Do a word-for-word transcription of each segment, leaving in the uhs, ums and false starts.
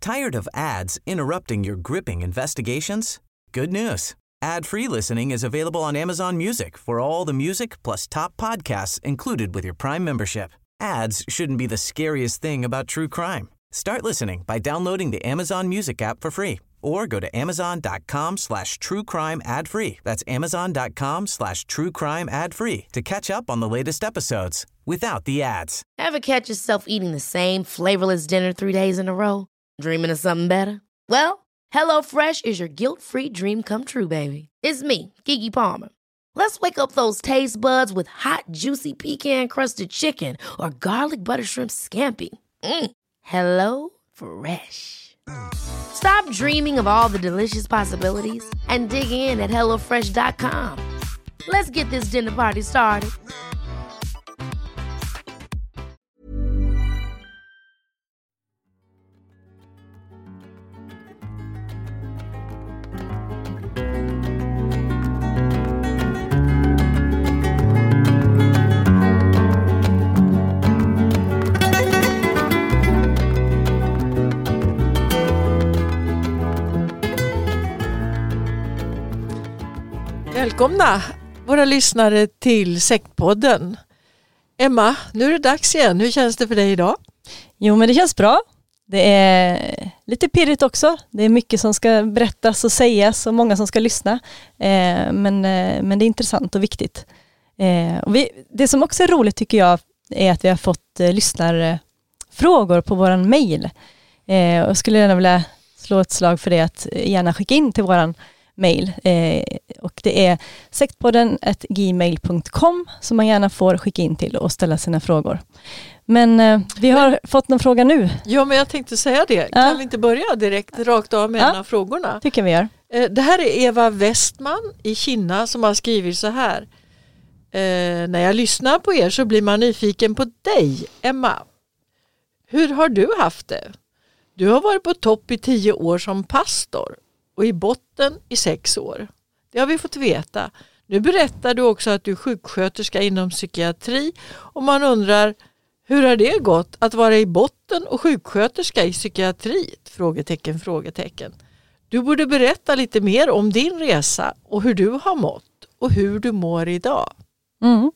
Tired of ads interrupting your gripping investigations? Good news. Ad-free listening is available on Amazon Music for all the music plus top podcasts included with your Prime membership. Ads shouldn't be the scariest thing about true crime. Start listening by downloading the Amazon Music app for free or go to amazon.com slash true crime ad free. That's amazon.com slash true crime ad free to catch up on the latest episodes without the ads. Ever catch yourself eating the same flavorless dinner three days in a row? Dreaming of something better? Well, HelloFresh is your guilt-free dream come true, baby. It's me, Keke Palmer. Let's wake up those taste buds with hot, juicy pecan-crusted chicken or garlic butter shrimp scampi. Mm. Hello Fresh. Stop dreaming of all the delicious possibilities and dig in at hello fresh dot com. Let's get this dinner party started. Välkomna våra lyssnare till Sektpodden. Emma, nu är det dags igen. Hur känns det för dig idag? Jo, men det känns bra. Det är lite pirrigt också. Det är mycket som ska berättas och sägas och många som ska lyssna. Eh, men, eh, men det är intressant och viktigt. Eh, och vi, det som också är roligt tycker jag är att vi har fått eh, lyssnarfrågor på våran mejl. Eh, och skulle gärna vilja slå ett slag för det att gärna skicka in till våran mail. Eh, och det är sektpodden at gmail punkt com som man gärna får skicka in till och ställa sina frågor. Men eh, vi har men, fått någon fråga nu. Ja, men jag tänkte säga det. Kan ja. vi inte börja direkt rakt av med ja. en av frågorna? Tycker vi gör. Eh, det här är Eva Westman i Kina som har skrivit så här. Eh, när jag lyssnar på er så blir man nyfiken på dig, Emma. Hur har du haft det? Du har varit på topp i tio år som pastor. Och i botten i sex år. Det har vi fått veta. Nu berättar du också att du är sjuksköterska inom psykiatri. Och man undrar, hur har det gått att vara i botten och sjuksköterska i psykiatri? Frågetecken, frågetecken. Du borde berätta lite mer om din resa och hur du har mått och hur du mår idag. Mm.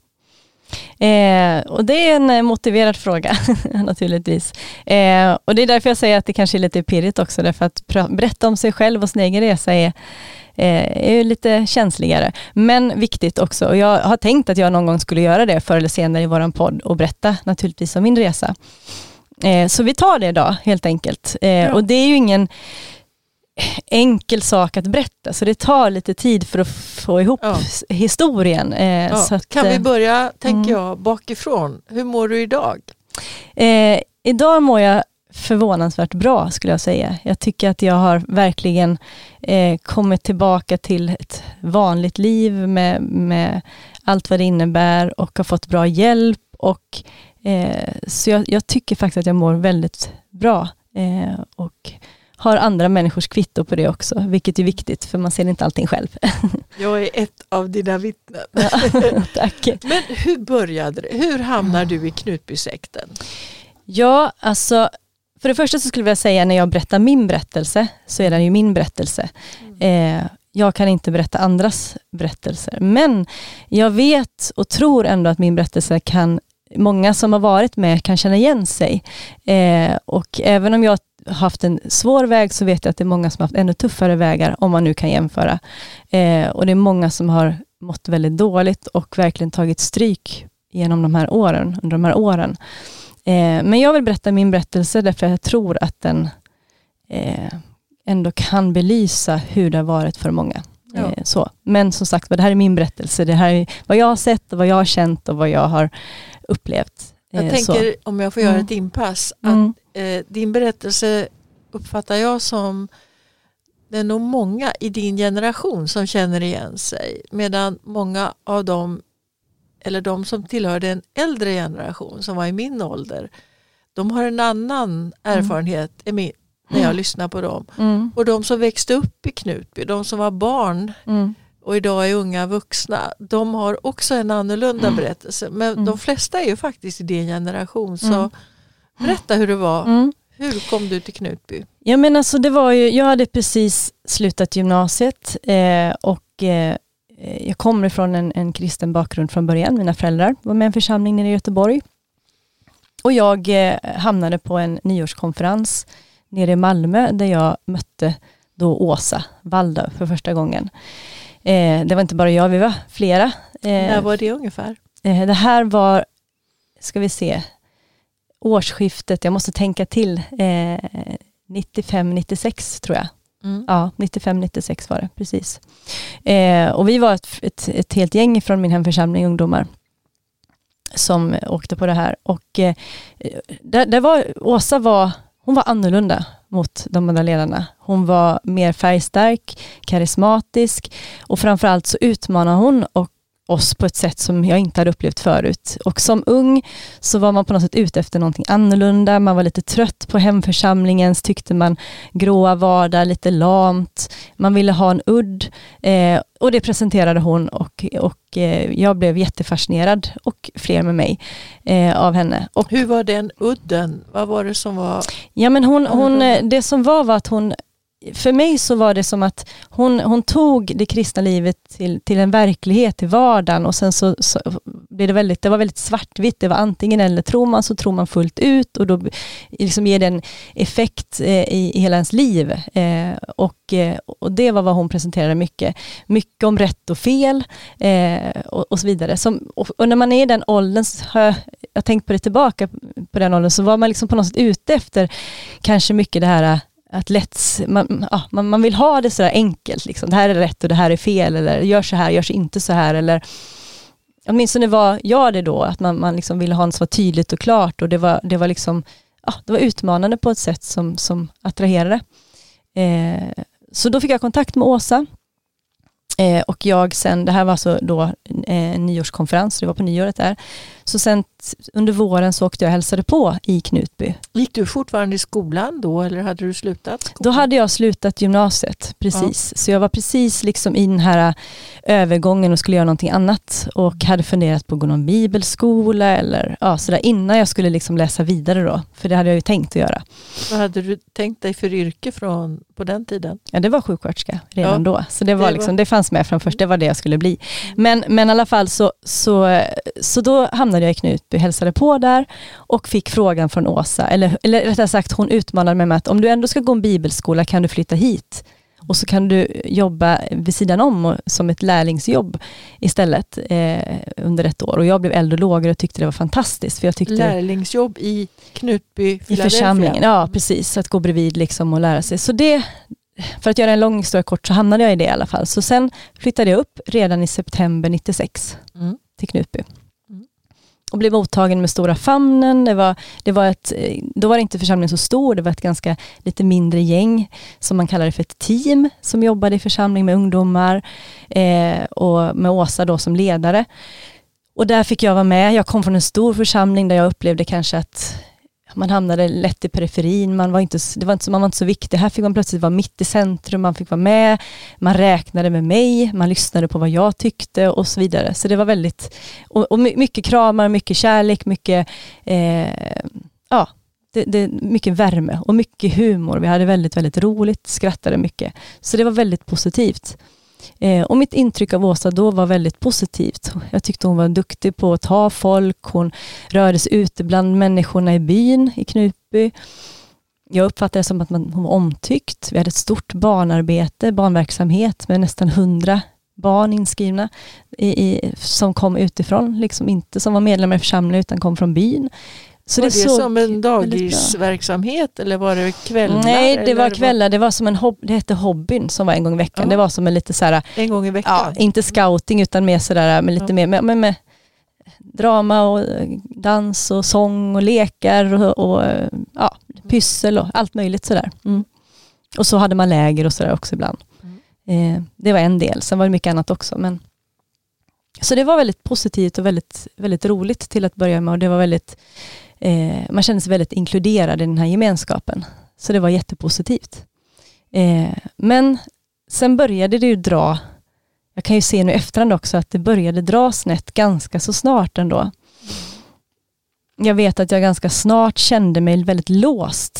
Eh, och det är en motiverad fråga naturligtvis. Eh, och det är därför jag säger att det kanske är lite pirrigt också. Därför att pr- berätta om sig själv och sin egen resa är, eh, är lite känsligare. Men viktigt också. Och jag har tänkt att jag någon gång skulle göra det förr eller senare i våran podd och berätta naturligtvis om min resa. Eh, så vi tar det idag helt enkelt. Eh, ja. Och det är ju ingen enkel sak att berätta, så det tar lite tid för att få ihop ja. historien. Eh, ja. så att, kan vi börja, tänker mm. jag, bakifrån? Hur mår du idag? Eh, idag mår jag förvånansvärt bra, skulle jag säga. Jag tycker att jag har verkligen eh, kommit tillbaka till ett vanligt liv med, med allt vad det innebär och har fått bra hjälp. Och, eh, så jag, jag tycker faktiskt att jag mår väldigt bra. Eh, och har andra människors kvitto på det också, vilket är viktigt för man ser inte allting själv. Jag är ett av dina vittnen. Ja, tack. Men hur började det? Hur hamnar du i Knutbysekten? Ja, alltså för det första så skulle jag säga när jag berättar min berättelse så är det ju min berättelse. Mm. Eh, jag kan inte berätta andras berättelser, men jag vet och tror ändå att min berättelse kan, många som har varit med kan känna igen sig. Eh, och även om jag haft en svår väg så vet jag att det är många som har haft ännu tuffare vägar om man nu kan jämföra. Eh, och det är många som har mått väldigt dåligt och verkligen tagit stryk genom de här åren, under de här åren. Eh, men jag vill berätta min berättelse därför jag tror att den eh, ändå kan belysa hur det har varit för många. Ja. Eh, så. Men som sagt, det här är min berättelse. Det här är vad jag har sett och vad jag har känt och vad jag har upplevt. Jag tänker, så. om jag får göra ett inpass, att mm. eh, din berättelse uppfattar jag som det är nog många i din generation som känner igen sig. Medan många av dem, eller de som tillhörde en äldre generation som var i min ålder, de har en annan erfarenhet mm. min, när jag mm. lyssnar på dem. Mm. Och de som växte upp i Knutby, de som var barn mm. och idag är unga vuxna, de har också en annorlunda mm. berättelse. Men mm. de flesta är ju faktiskt i din generation. Så mm. berätta hur det var. Mm. Hur kom du till Knutby? Ja, men alltså det var ju, jag hade precis slutat gymnasiet eh, och eh, jag kommer från en, en kristen bakgrund från början. Mina föräldrar var med i en församling nere i Göteborg. Och jag eh, hamnade på en nyårskonferens nere i Malmö där jag mötte då Åsa Waldau för första gången. Eh, det var inte bara jag, vi var flera. Eh, När var det ungefär? Eh, det här var, ska vi se, årsskiftet, jag måste tänka till, eh, nittiofem nittiosex tror jag. Mm. Ja, nittiofem nittiosex var det, precis. Eh, och vi var ett, ett, ett helt gäng från min hemförsamling ungdomar som åkte på det här. Och eh, där, där var, Åsa var, hon var annorlunda mot de andra ledarna. Hon var mer färgstark, karismatisk och framförallt så utmanade hon och oss på ett sätt som jag inte hade upplevt förut. Och som ung så var man på något sätt ute efter någonting annorlunda. Man var lite trött på hemförsamlingens, tyckte man gråa vardag, lite lamt. Man ville ha en udd. Eh, och det presenterade hon och, och eh, jag blev jättefascinerad och fler med mig eh, av henne. Och, hur var den udden? Vad var det som var? Ja, men hon, hon, det som var var att hon för mig så var det som att hon, hon tog det kristna livet till, till en verklighet i vardagen och sen så, så blev det väldigt, det var väldigt svartvitt, det var antingen eller, tror man så tror man fullt ut och då liksom ger det en effekt eh, i, i hela ens liv eh, och, eh, och det var vad hon presenterade mycket, mycket om rätt och fel eh, och, och så vidare. Som, och, och när man är i den åldern så har jag, jag tänkt på det tillbaka på den åldern så var man liksom på något sätt ute efter kanske mycket det här att lätt, man, ja, man, man vill ha det så där enkelt. Liksom. Det här är rätt och det här är fel. Eller gör så här, gör så inte så här. Eller, åtminstone var jag det då. Att man, man liksom ville ha något så tydligt och klart. Och det var, det var, liksom, ja, det var utmanande på ett sätt som, som attraherade. Eh, så då fick jag kontakt med Åsa. Eh, och jag sen, det här var alltså då eh, en nyårskonferens, det var på nyåret där. Så sen under våren så åkte jag och hälsade på i Knutby. Gick du fortfarande i skolan då eller hade du slutat skolan? Då hade jag slutat gymnasiet, precis. Ja. Så jag var precis liksom i den här övergången och skulle göra någonting annat. Och hade funderat på att gå någon bibelskola eller ja, sådär innan jag skulle liksom läsa vidare då. För det hade jag ju tänkt att göra. Vad hade du tänkt dig för yrke från på den tiden? Ja, det var sjuksköterska redan ja. då. Så det var, det, liksom, var... det fanns med från först, det var det jag skulle bli. Men, men i alla fall så, så, så då hamnade jag i Knutby, hälsade på där och fick frågan från Åsa, eller, eller rättare sagt hon utmanade mig med att om du ändå ska gå en bibelskola kan du flytta hit och så kan du jobba vid sidan om och, som ett lärlingsjobb istället eh, under ett år. Och jag blev eldolog och tyckte det var fantastiskt. För jag tyckte lärlingsjobb i Knutby, i församlingen, ja precis, att gå bredvid liksom och lära sig. Så det, för att göra en lång historia kort så hamnade jag i det i alla fall. Så sen flyttade jag upp redan i september nittiosex mm. till Knutby. Och blev mottagen med stora famnen. Det var, det var ett, då var det inte församlingen så stor. Det var ett ganska lite mindre gäng. Som man kallar det för ett team. Som jobbade i församling med ungdomar. Eh, och med Åsa då som ledare. Och där fick jag vara med. Jag kom från en stor församling där jag upplevde kanske att man hamnade lätt i periferin. Man var inte, det var inte, man var inte så viktig. Här fick man plötsligt vara mitt i centrum. Man fick vara med. Man räknade med mig. Man lyssnade på vad jag tyckte och så vidare. Så det var väldigt... Och, och mycket kramar, mycket kärlek, mycket... Eh, ja, det, det, mycket värme och mycket humor. Vi hade väldigt, väldigt roligt. Skrattade mycket. Så det var väldigt positivt. Eh, och mitt intryck av Åsa då var väldigt positivt. Jag tyckte hon var duktig på att ta folk. Hon rörde sig ute bland människorna i byn i Knutby. Jag uppfattade det som att man, hon var omtyckt. Vi hade ett stort barnarbete, barnverksamhet med nästan hundra barn inskrivna i, i, som kom utifrån. Liksom inte som var medlemmar i församlingen utan kom från byn. Så var det, det som en dagisverksamhet eller var det kvällar? Nej, det var kvällar. Det var som en hob- det hette hobbyn som var en gång i veckan. Ja. Det var som en lite så här, en gång i veckan. Ja, inte scouting utan mer så där med lite ja. mer med, med, med drama och dans och sång och lekar och, och ja, pyssel och allt möjligt så där. Mm. Och så hade man läger och så där också ibland. Mm. Eh, det var en del. Sen var det mycket annat också, men så det var väldigt positivt och väldigt väldigt roligt till att börja med och det var väldigt Eh, man kände sig väldigt inkluderad i den här gemenskapen. Så det var jättepositivt. Eh, men sen började det ju dra, jag kan ju se nu efterhand också att det började dra snett ganska så snart ändå. Jag vet att jag ganska snart kände mig väldigt låst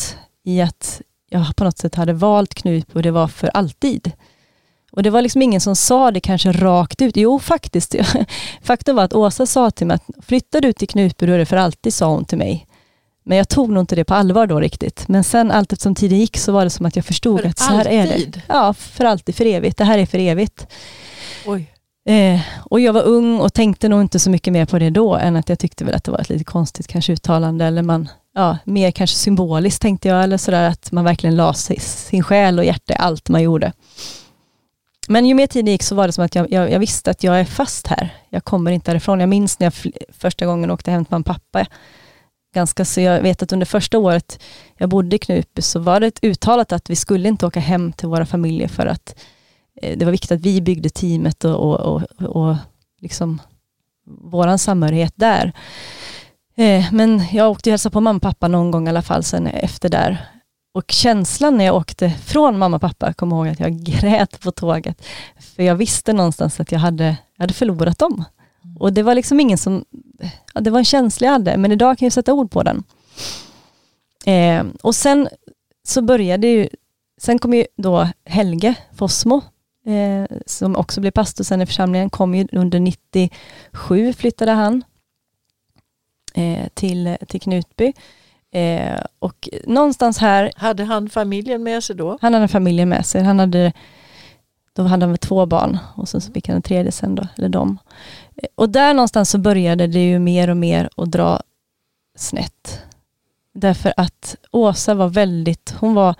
i att jag på något sätt hade valt Knutby och det var för alltid. Och det var liksom ingen som sa det kanske rakt ut. Jo, faktiskt. Faktum var att Åsa sa till mig att flyttar du till Knutby då är det för alltid, sa hon till mig. Men jag tog nog inte det på allvar då riktigt. Men sen allt eftersom tiden gick så var det som att jag förstod för att så här alltid. Är det. Ja, för alltid, för evigt. Det här är för evigt. Oj. Eh, och jag var ung och tänkte nog inte så mycket mer på det då än att jag tyckte väl att det var ett lite konstigt kanske uttalande eller man, ja, mer kanske symboliskt tänkte jag eller sådär att man verkligen la sig, sin själ och hjärta i allt man gjorde. Men ju mer tiden gick så var det som att jag, jag, jag visste att jag är fast här. Jag kommer inte därifrån. Jag minns när jag fl- första gången åkte hem till min pappa. Ganska så jag vet att under första året jag bodde i Knutby så var det ett uttalat att vi skulle inte åka hem till våra familjer för att eh, det var viktigt att vi byggde teamet och, och, och, och liksom våran samhörighet där. Eh, men jag åkte ju hälsa på mamma och pappa någon gång i alla fall sen efter där. Och känslan när jag åkte från mamma och pappa, kom ihåg att jag grät på tåget. För jag visste någonstans att jag hade, jag hade förlorat dem. Och det var liksom ingen som, ja, det var en känsla jag hade. Men idag kan jag sätta ord på den. Eh, och sen så började ju, sen kom ju då Helge Fossmo, eh, som också blev pastor sen i församlingen, kom ju under nittiosju flyttade han eh, till, till Knutby. Eh, och någonstans här... Hade han familjen med sig då? Han hade familjen med sig. Han hade, då hade han väl två barn. Och sen så fick han en tredje sen då. Eller dem. Eh, och där någonstans så började det ju mer och mer att dra snett. Därför att Åsa var väldigt... Hon var...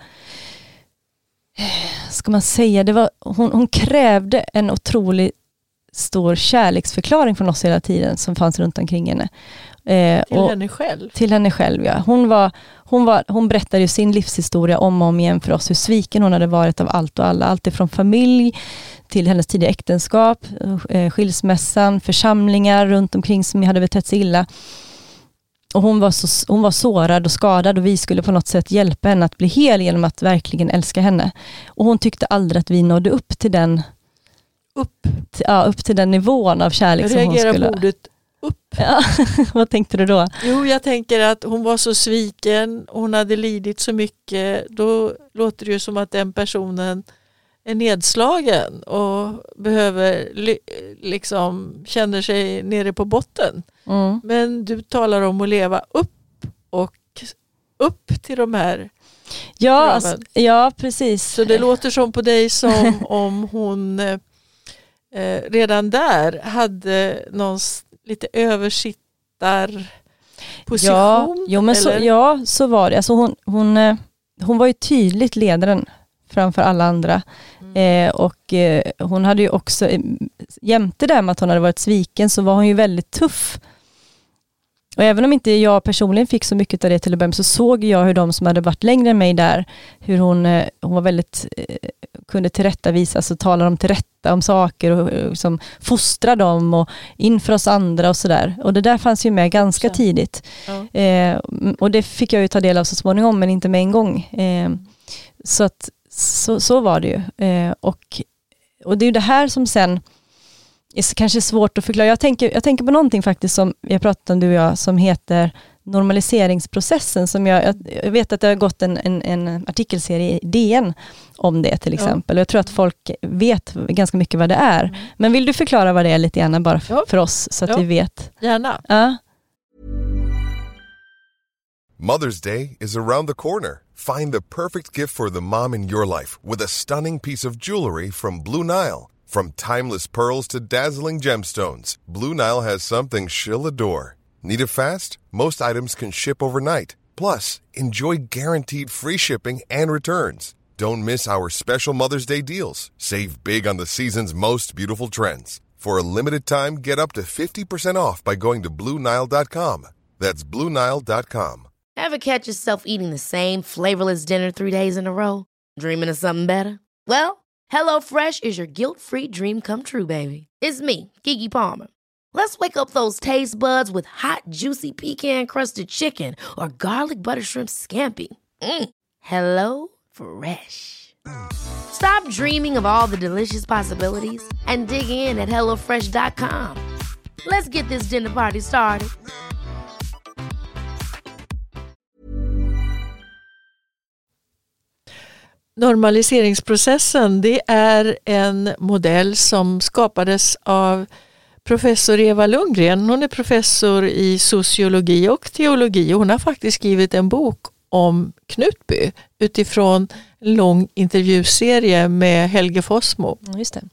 Ska man säga? Det var, hon, hon krävde en otroligt stor kärleksförklaring från oss hela tiden. Som fanns runt omkring henne. Eh, till och, henne själv? Till henne själv, ja. Hon, var, hon, var, hon berättade ju sin livshistoria om och om igen för oss. Hur sviken hon hade varit av allt och alla. Allt ifrån familj till hennes tidiga äktenskap, eh, skilsmässan, församlingar runt omkring som hade betett sig illa. Och hon var, så, hon var sårad och skadad och vi skulle på något sätt hjälpa henne att bli hel genom att verkligen älska henne. Och hon tyckte aldrig att vi nådde upp till den upp, till, ja, upp till den nivån av kärlek som hon skulle... Jag reagerar på ordet upp. Ja, vad tänkte du då? Jo, jag tänker att hon var så sviken, hon hade lidit så mycket. Då låter det ju som att den personen är nedslagen och behöver liksom känner sig nere på botten. Mm. Men du talar om att leva upp och upp till de här ja, alltså, ja, precis. Så det låter som på dig som om hon eh, redan där hade någon lite översittar position. Ja, jo, men så, ja, så var det. Alltså hon, hon, hon var ju tydligt ledaren framför alla andra. Mm. Eh, och eh, hon hade ju också, jämte det med att hon hade varit sviken så var hon ju väldigt tuff. Och även om inte jag personligen fick så mycket av det till att börja med så såg jag hur de som hade varit längre än mig där, hur hon, eh, hon var väldigt, eh, kunde tillrättavisa, alltså tala dem till rätta om saker och eh, liksom fostra dem och inför oss andra och sådär. Och det där fanns ju med ganska så. tidigt. Ja. Eh, och det fick jag ju ta del av så småningom men inte med en gång. Eh, så att så, så var det ju. Eh, och, och det är ju det här som sen är kanske svårt att förklara. Jag tänker, jag tänker på någonting faktiskt som jag pratade om du och jag som heter normaliseringsprocessen. Som jag, jag, jag vet att det har gått en, en, en artikelserie i D N om det till exempel. Ja. Jag tror att folk vet ganska mycket vad det är. Mm. Men vill du förklara vad det är lite gärna bara för, ja. för oss så att ja. vi vet? Gärna. Ja. Mother's Day is around the corner. Find the perfect gift for the mom in your life with a stunning piece of jewelry from Blue Nile. From timeless pearls to dazzling gemstones, Blue Nile has something she'll adore. Need it fast? Most items can ship overnight. Plus, enjoy guaranteed free shipping and returns. Don't miss our special Mother's Day deals. Save big on the season's most beautiful trends. For a limited time, get up to fifty percent off by going to Blue Nile dot com. That's Blue Nile dot com. Ever catch yourself eating the same flavorless dinner three days in a row? Dreaming of something better? Well, HelloFresh is your guilt-free dream come true, baby. It's me, Keke Palmer. Let's wake up those taste buds with hot, juicy pecan-crusted chicken or garlic butter shrimp scampi. Mm. Hello Fresh. Stop dreaming of all the delicious possibilities and dig in at hello fresh dot com. Let's get this dinner party started. normaliseringsprocessen, det är en modell som skapades av professor Eva Lundgren. Hon är professor i sociologi och teologi. Hon har faktiskt skrivit en bok om Knutby utifrån en lång intervjuserie med Helge Fossmo. Just det.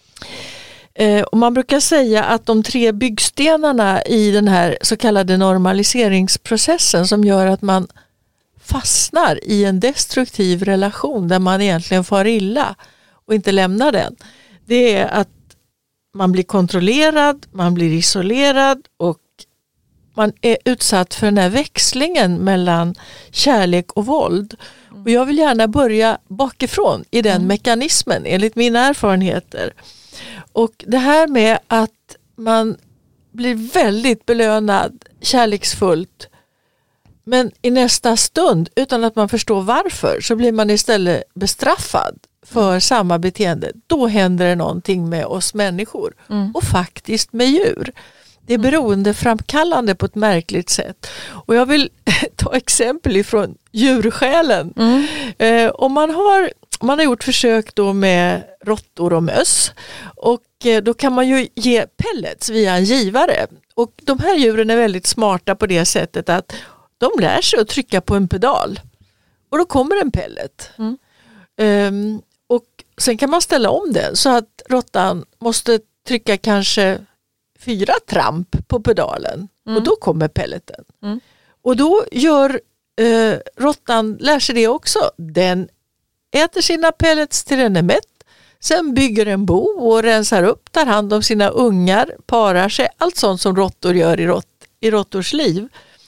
Eh, och man brukar säga att de tre byggstenarna i den här så kallade normaliseringsprocessen som gör att man fastnar i en destruktiv relation där man egentligen far illa och inte lämnar den. Det är att man blir kontrollerad, man blir isolerad och man är utsatt för den här växlingen mellan kärlek och våld. Och jag vill gärna börja bakifrån i den mm. mekanismen enligt mina erfarenheter. Och det här med att man blir väldigt belönad kärleksfullt, men i nästa stund utan att man förstår varför så blir man istället bestraffad för samma beteende. Då händer det någonting med oss människor mm. och faktiskt med djur. Det är beroendeframkallande på ett märkligt sätt. Och jag vill ta exempel ifrån djursjälen. Mm. Eh, om man har, man har gjort försök då med råttor och möss. Och eh, då kan man ju ge pellets via en givare. Och de här djuren är väldigt smarta på det sättet att de lär sig att trycka på en pedal. Och då kommer en pellet. Mm. Um, och sen kan man ställa om den så att råttan måste trycka kanske fyra tramp på pedalen. Mm. Och då kommer pelleten. Mm. Och då gör uh, råttan, lär sig det också. Den äter sina pellets till den är mätt. Sen bygger en bo och rensar upp, tar hand om sina ungar, parar sig. Allt sånt som råttor gör i, rått, i råttors liv.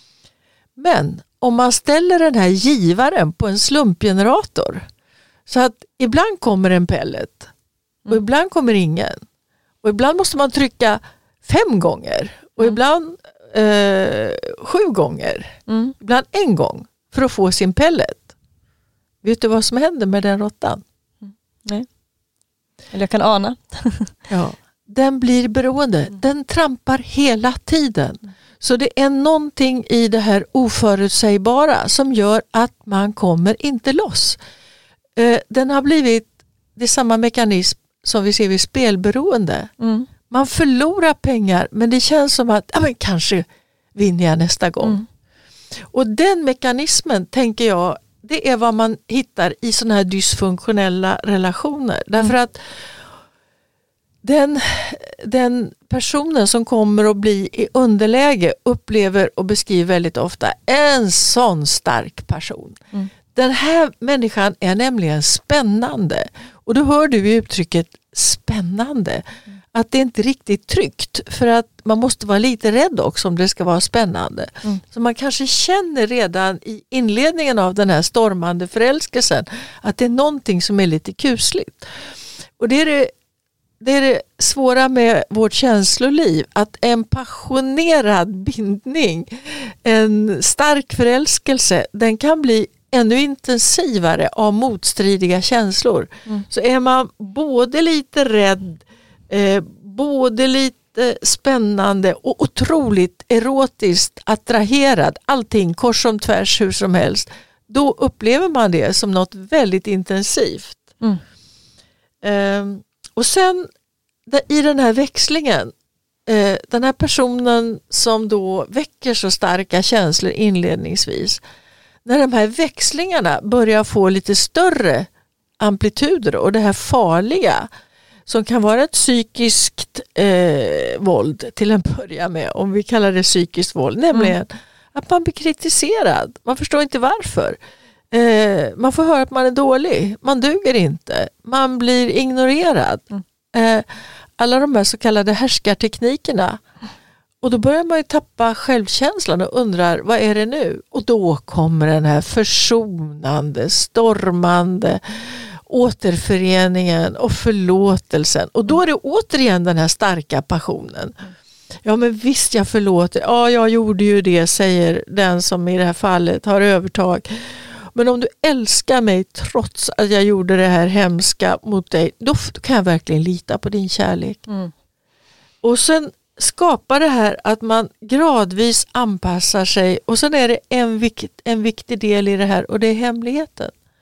Men om man ställer den här givaren på en slumpgenerator så att ibland kommer en pellet och mm. ibland kommer ingen. Och ibland måste man trycka fem gånger och mm. ibland eh, sju gånger. Mm. Ibland en gång för att få sin pellet. Vet du vad som händer med den råttan? Mm. Nej. Eller jag kan ana. Ja, den blir beroende. Den trampar hela tiden. Så det är någonting i det här oförutsägbara som gör att man kommer inte loss. Eh, den har blivit, det är samma mekanism som vi ser vid spelberoende. Mm. Man förlorar pengar men det känns som att ja, men kanske vinner jag nästa gång. Mm. Och den mekanismen tänker jag, det är vad man hittar i sådana här dysfunktionella relationer. Därför mm. att Den, den personen som kommer att bli i underläge upplever och beskriver väldigt ofta en sån stark person. Mm. Den här människan är nämligen spännande. Och då hör du uttrycket spännande. Mm. Att det inte är riktigt tryggt. För att man måste vara lite rädd också om det ska vara spännande. Mm. Så man kanske känner redan i inledningen av den här stormande förälskelsen att det är någonting som är lite kusligt. Och det är det Det är det svåra med vårt känsloliv, att en passionerad bindning, en stark förälskelse, den kan bli ännu intensivare av motstridiga känslor. Mm. Så är man både lite rädd, eh, både lite spännande och otroligt erotiskt attraherad, allting kors som tvärs hur som helst, då upplever man det som något väldigt intensivt. Mm. Eh, Och sen i den här växlingen, eh, den här personen som då väcker så starka känslor inledningsvis, när de här växlingarna börjar få lite större amplituder och det här farliga som kan vara ett psykiskt eh, våld till en början med, om vi kallar det psykiskt våld, nämligen mm. att man blir kritiserad, man förstår inte varför. Eh, man får höra att man är dålig, man duger inte, man blir ignorerad. Mm. Eh, alla de här så kallade härskarteknikerna. Och då börjar man ju tappa självkänslan och undrar, vad är det nu? Och då kommer den här försonande, stormande återföreningen och förlåtelsen. Och då är det återigen den här starka passionen. Ja, men visst jag förlåter. Ja, jag gjorde ju det, säger den som i det här fallet har övertag. Men om du älskar mig trots att jag gjorde det här hemska mot dig, då kan jag verkligen lita på din kärlek. Mm. Och sen skapar det här att man gradvis anpassar sig. Och sen är det en, vikt, en viktig del i det här och det är hemligheten.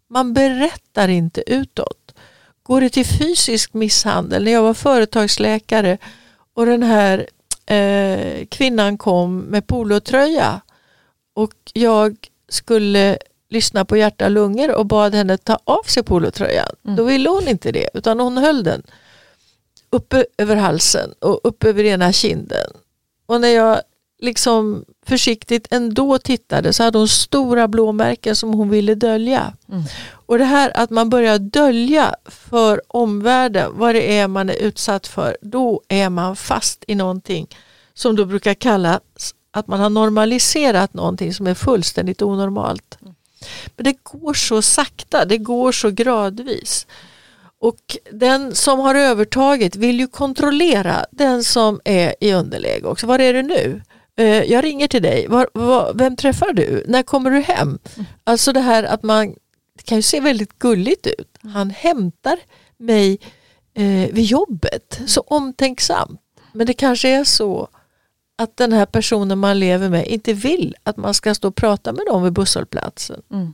Man berättar inte utåt. Går det till fysisk misshandel, när jag var företagsläkare och den här eh, kvinnan kom med polotröja och jag skulle lyssna på hjärta och lungor och bad henne ta av sig polotröjan. Mm. Då ville hon inte det, utan hon höll den uppe över halsen och uppe över ena kinden. Och när jag liksom försiktigt ändå tittade så hade hon stora blåmärken som hon ville dölja. Mm. Och det här att man börjar dölja för omvärlden vad det är man är utsatt för, då är man fast i någonting som då brukar kallas att man har normaliserat någonting som är fullständigt onormalt. Mm. Men det går så sakta, det går så gradvis. Och den som har övertaget vill ju kontrollera den som är i underläge också. Var är du nu? Jag ringer till dig. Var, var, vem träffar du? När kommer du hem? Mm. Alltså det här att man, det kan ju se väldigt gulligt ut. Han hämtar mig eh, vid jobbet. Mm. Så omtänksamt. Men det kanske är så att den här personen man lever med inte vill att man ska stå och prata med dem vid busshållplatsen. Mm.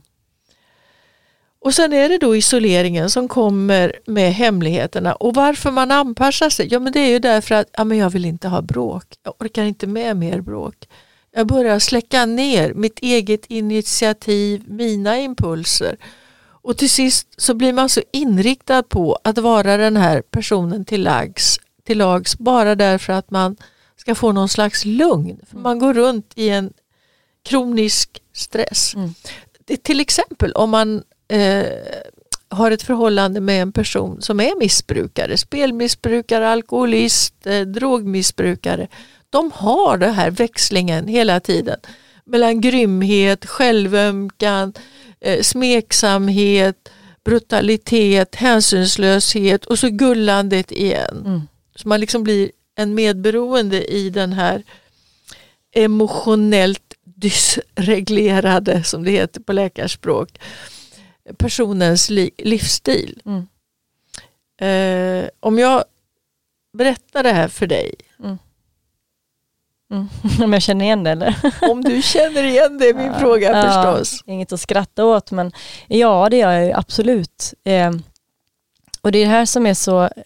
Och sen är det då isoleringen som kommer med hemligheterna. Och varför man anpassar sig? Ja, men det är ju därför att ja, men jag vill inte ha bråk. Jag orkar inte med mer bråk. Jag börjar släcka ner mitt eget initiativ, mina impulser. Och till sist så blir man så inriktad på att vara den här personen till lags, till lags bara därför att man ska få någon slags lugn. För man går runt i en kronisk stress. Mm. Det, till exempel om man Eh, har ett förhållande med en person som är missbrukare, spelmissbrukare, alkoholist, eh, drogmissbrukare. De har det här växlingen hela tiden mellan grymhet, självömkan, eh, smeksamhet, brutalitet, hänsynslöshet och så gullandet igen. Mm. Så man liksom blir en medberoende i den här emotionellt dysreglerade, som det heter på läkarspråk, personens li- livsstil. Mm. Eh, om jag berättar det här för dig. Mm. Mm. Om jag känner igen det eller? Om du känner igen det är min ja, fråga ja, förstås. Inget att skratta åt, men ja, det gör jag absolut. Eh, och det är det här som är så... Eh,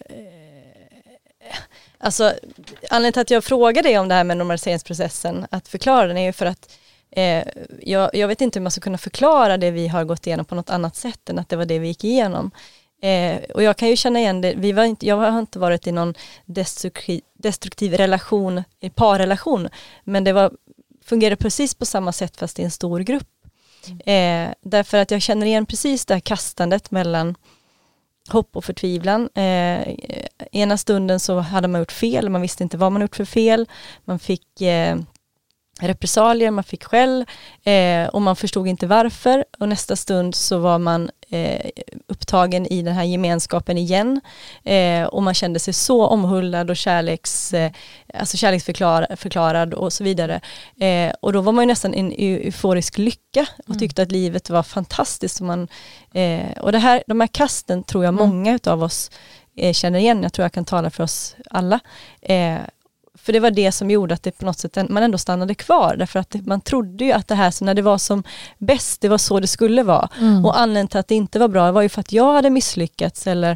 alltså, anledningen till att jag frågar dig om det här med normaliseringsprocessen, att förklara den, är ju för att Eh, jag, jag vet inte hur man ska kunna förklara det vi har gått igenom på något annat sätt än att det var det vi gick igenom. Eh, och jag kan ju känna igen det. Vi var inte, jag har inte varit i någon destruktiv, destruktiv relation, i parrelation. Men det var, fungerade precis på samma sätt fast i en stor grupp. Mm. Eh, därför att jag känner igen precis det här kastandet mellan hopp och förtvivlan. Eh, ena stunden så hade man gjort fel. Man visste inte vad man gjort för fel. Man fick... Eh, repressalier, man fick skäll eh, och man förstod inte varför, och nästa stund så var man eh, upptagen i den här gemenskapen igen eh, och man kände sig så omhullad och kärleks, eh, alltså kärleksförklarad och så vidare eh, och då var man ju nästan i en euforisk lycka och mm. tyckte att livet var fantastiskt och, man, eh, och det här, de här kasten tror jag många mm. utav oss eh, känner igen. Jag tror jag kan tala för oss alla. eh, För det var det som gjorde att det på något sätt man ändå stannade kvar. Därför att man trodde ju att det här, så när det var som bäst, det var så det skulle vara. Mm. Och anledningen till att det inte var bra var ju för att jag hade misslyckats. Eller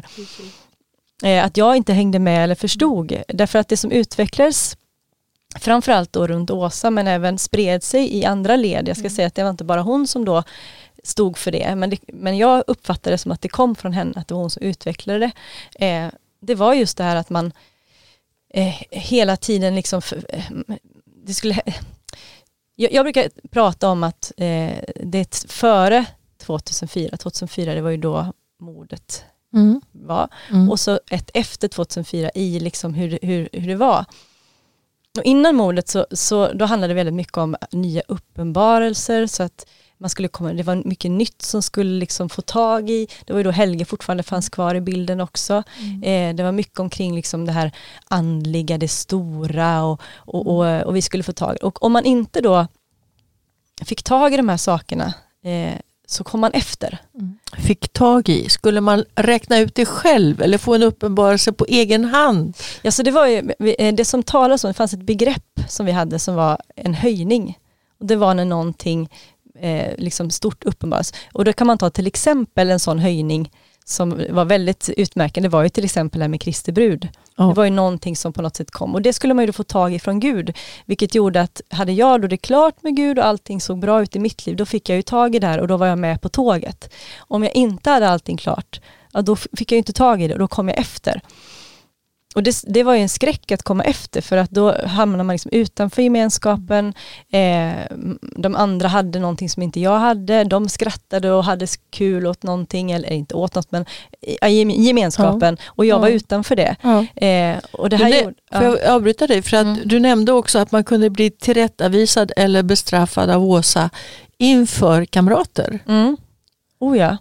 eh, att jag inte hängde med eller förstod. Mm. Därför att det som utvecklades, framförallt då runt Åsa, men även spred sig i andra led. Jag ska mm. säga att det var inte bara hon som då stod för det. Men, det, men jag uppfattade det som att det kom från henne, att det var hon som utvecklade det. Eh, det var just det här att man Eh, hela tiden liksom för, eh, det skulle jag, jag brukar prata om att eh, det före tjugohundrafyra tjugohundrafyra det var ju då mordet mm. var mm. och så ett efter tjugohundrafyra i liksom hur, hur, hur det var. Och innan mordet så, så då handlade det väldigt mycket om nya uppenbarelser, så att man skulle komma, det var mycket nytt som skulle liksom få tag i. Det var ju då Helge fortfarande fanns kvar i bilden också. Mm. Eh, det var mycket omkring liksom det här andliga, det stora och, och, och, och vi skulle få tag i. Och om man inte då fick tag i de här sakerna eh, så kom man efter. Mm. Fick tag i? Skulle man räkna ut det själv eller få en uppenbarelse på egen hand? Ja, så det var ju det som talas om, det fanns ett begrepp som vi hade som var en höjning. Och det var när någonting eh, liksom stort uppenbaras. Och då kan man ta till exempel en sån höjning som var väldigt utmärkande, var ju till exempel här med Kristi brud. Oh. Det var ju någonting som på något sätt kom. Och det skulle man ju då få tag i från Gud. Vilket gjorde att hade jag då det klart med Gud och allting såg bra ut i mitt liv, då fick jag ju tag i det här och då var jag med på tåget. Om jag inte hade allting klart, ja, då fick jag ju inte tag i det och då kom jag efter. Och det, det var ju en skräck att komma efter, för att då hamnar man liksom utanför gemenskapen. Eh, de andra hade någonting som inte jag hade. De skrattade och hade kul åt någonting, eller inte åt något, men i gemenskapen. Ja. Och jag var ja. utanför det. Ja. Eh, och det här det, gjorde, får jag avbryta dig? För att mm. du nämnde också att man kunde bli tillrättavisad eller bestraffad av Åsa inför kamrater. Mm. Oh ja.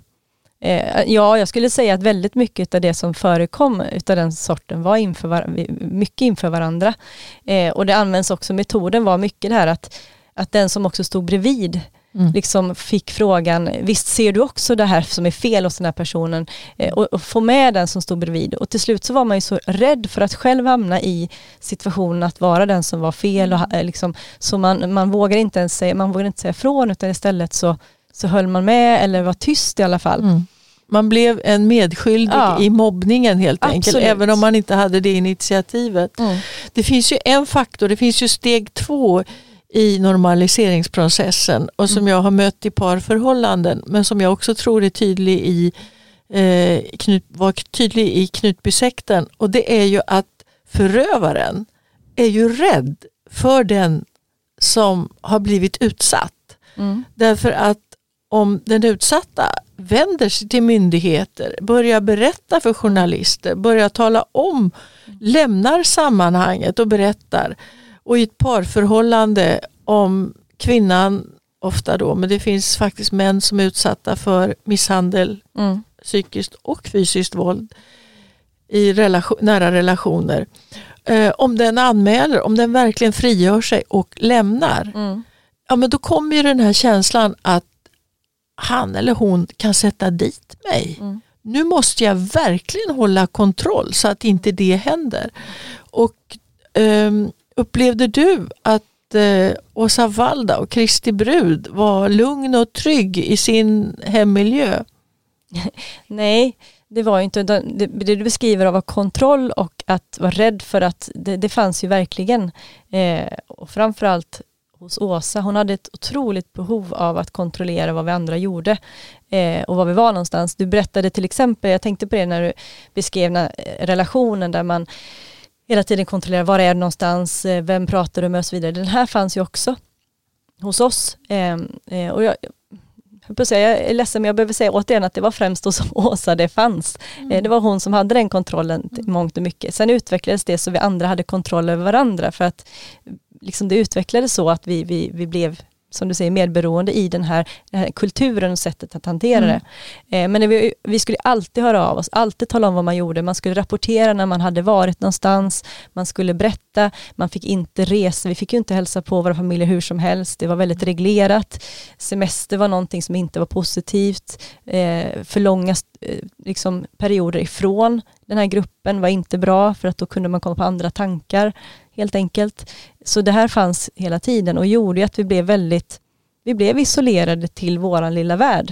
Ja, jag skulle säga att väldigt mycket av det som förekom utav den sorten var inför var- mycket inför varandra. Eh, och det används också, metoden var mycket det här att, att den som också stod bredvid mm. liksom fick frågan, visst ser du också det här som är fel hos den här personen? Eh, och, och få med den som stod bredvid. Och till slut så var man ju så rädd för att själv hamna i situationen att vara den som var fel. Och, eh, liksom, så man, man vågar inte ens säga, man vågar inte säga från, utan istället så så höll man med eller var tyst i alla fall. Mm. Man blev en medskyldig ja. i mobbningen helt Absolut. enkelt, även om man inte hade det initiativet. Mm. Det finns ju en faktor, det finns ju steg två i normaliseringsprocessen och som mm. jag har mött i parförhållanden, men som jag också tror är tydlig i, eh, knut, var tydlig i Knutbysekten, och det är ju att förövaren är ju rädd för den som har blivit utsatt. Mm. Därför att om den utsatta vänder sig till myndigheter, börjar berätta för journalister, börjar tala om, lämnar sammanhanget och berättar, och i ett parförhållande om kvinnan, ofta då, men det finns faktiskt män som är utsatta för misshandel, mm. psykiskt och fysiskt våld i relation, nära relationer. Eh, om den anmäler, om den verkligen frigör sig och lämnar, mm. ja, men då kommer ju den här känslan att han eller hon kan sätta dit mig. Mm. Nu måste jag verkligen hålla kontroll så att inte det händer. Och eh, upplevde du att eh, Åsa Waldau och Kristi brud var lugn och trygg i sin hemmiljö? Nej, det var ju inte. Det, det du beskriver av kontroll och att vara rädd för att det, det fanns ju verkligen. Eh, och framförallt hos Åsa, hon hade ett otroligt behov av att kontrollera vad vi andra gjorde eh, och var vi var någonstans. Du berättade till exempel, jag tänkte på det när du beskrev den här relationen där man hela tiden kontrollerar var är det någonstans, eh, vem pratar du med och så vidare. Den här fanns ju också hos oss. Eh, eh, och jag, jag är ledsen, men jag behöver säga återigen att det var främst hos Åsa det fanns. Mm. Eh, det var hon som hade den kontrollen till mångt och mycket. Sen utvecklades det så vi andra hade kontroll över varandra, för att liksom det utvecklades så att vi, vi, vi blev, som du säger, medberoende i den här, den här kulturen och sättet att hantera mm. det. Eh, men vi, vi skulle alltid höra av oss, alltid tala om vad man gjorde. Man skulle rapportera när man hade varit någonstans, man skulle berätta, man fick inte resa, vi fick ju inte hälsa på våra familjer hur som helst, det var väldigt reglerat. Semester var någonting som inte var positivt, eh, för långa eh, liksom, perioder ifrån den här gruppen var inte bra, för att då kunde man komma på andra tankar helt enkelt. Så det här fanns hela tiden och gjorde att vi blev väldigt, vi blev isolerade till våran lilla värld.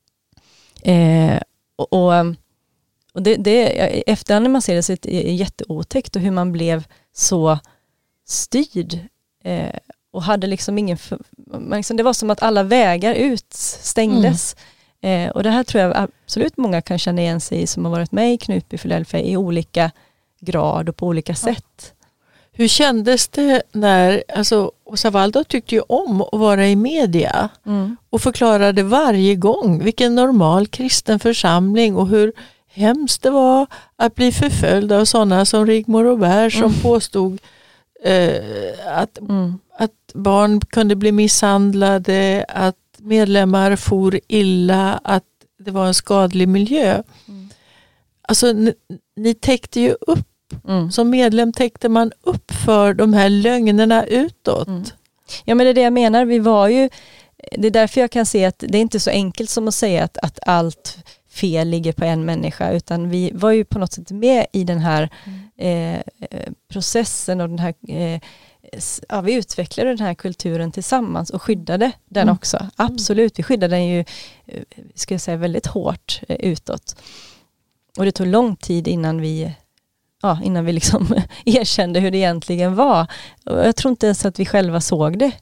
Eh, och och, och det, det, efterhand när man ser det så är det jätteotäckt, och hur man blev så styrd eh, och hade liksom ingen, man liksom, det var som att alla vägar ut stängdes. Mm. Eh, och det här tror jag absolut många kan känna igen sig i som har varit med i Knutby Philadelphia i olika grad och på olika sätt. Hur kändes det när, alltså Åsa Waldau tyckte ju om att vara i media mm. och förklarade varje gång vilken normal kristen församling och hur hemskt det var att bli förföljd av sådana som Rigmor Robert som mm. påstod eh, att, mm. att barn kunde bli misshandlade, att medlemmar for illa, att det var en skadlig miljö. Mm. Alltså ni, ni täckte ju upp. Mm. Som medlem täckte man upp för de här lögnerna utåt. Mm. Ja, men det är det jag menar. Vi var ju, det är därför jag kan se att det är inte så enkelt som att säga att, att allt fel ligger på en människa, utan vi var ju på något sätt med i den här mm. eh, processen och den här eh, ja, vi utvecklade den här kulturen tillsammans och skyddade den mm. också. Absolut, vi skyddade den ju, ska jag säga, väldigt hårt utåt. Och det tog lång tid innan vi ja, innan vi liksom erkände hur det egentligen var. Och jag tror inte ens att vi själva såg det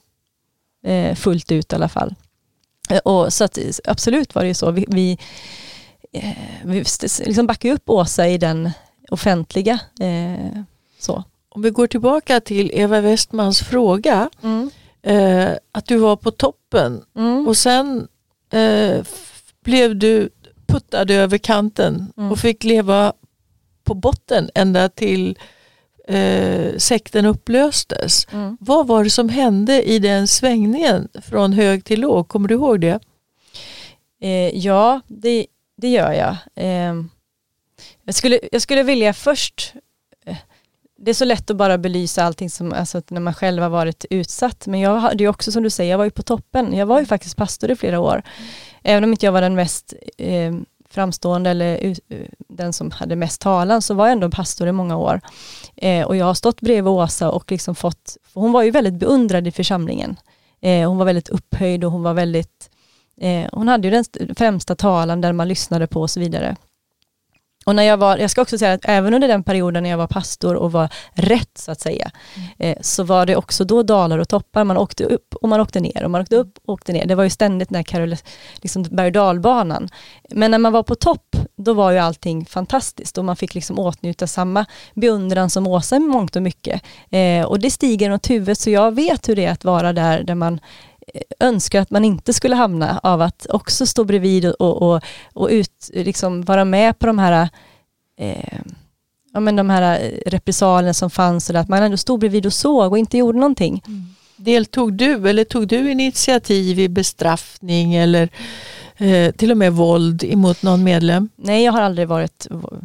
eh, fullt ut i alla fall. Och så att, absolut var det ju så. Vi, vi, eh, vi liksom backade upp Åsa i den offentliga. Eh, så. Om vi går tillbaka till Eva Westmans fråga. Mm. Eh, att du var på toppen. Mm. Och sen eh, f- blev du puttad över kanten. Mm. Och fick leva på botten ända till eh, sekten upplöstes. Mm. Vad var det som hände i den svängningen från hög till låg? Kommer du ihåg det? Eh, ja, det, det gör jag. Eh, jag, skulle, jag skulle vilja först... Eh, det är så lätt att bara belysa allting som, alltså, när man själv har varit utsatt. Men jag hade ju också, som du säger, jag var ju på toppen. Jag var ju faktiskt pastor i flera år. Mm. Även om inte jag var den mest... Eh, framstående eller uh, den som hade mest talan, så var jag ändå pastor i många år. Eh, och jag har stått bredvid Åsa och liksom fått, för hon var ju väldigt beundrad i församlingen. Eh, hon var väldigt upphöjd och hon var väldigt, eh, hon hade ju den främsta talan där man lyssnade på och så vidare. Och när jag var, jag ska också säga att även under den perioden när jag var pastor och var rätt så att säga, mm. eh, så var det också då dalar och toppar. Man åkte upp och man åkte ner och man åkte upp och åkte ner. Det var ju ständigt den här Karol, liksom berg- och dalbanan. Men när man var på topp, då var ju allting fantastiskt och man fick liksom åtnjuta samma beundran som Åsa i mångt och mycket. Eh, och det stiger åt huvudet, så jag vet hur det är att vara där där man önskar att man inte skulle hamna, av att också stå bredvid och, och, och ut, liksom vara med på de här eh, ja, men de här repressalierna som fanns, och att man ändå stod bredvid och såg och inte gjorde någonting. Mm. Deltog du eller tog du initiativ i bestraffning eller eh, till och med våld emot någon medlem? Nej, jag har aldrig varit